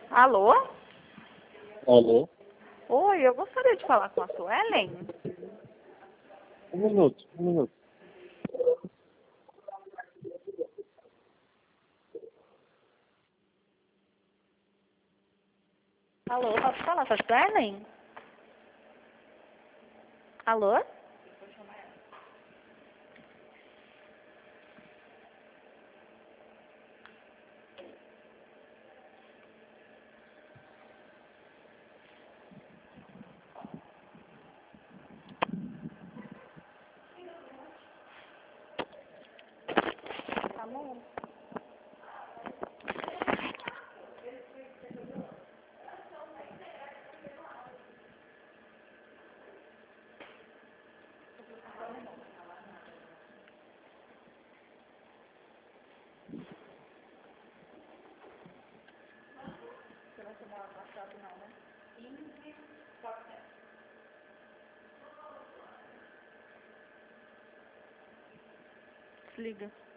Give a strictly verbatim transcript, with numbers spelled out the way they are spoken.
Alô? Alô? Oi, eu gostaria de falar com a Suelen. Um minuto, um minuto. Alô, posso falar com a Suelen? Alô? Tá bom. Desliga.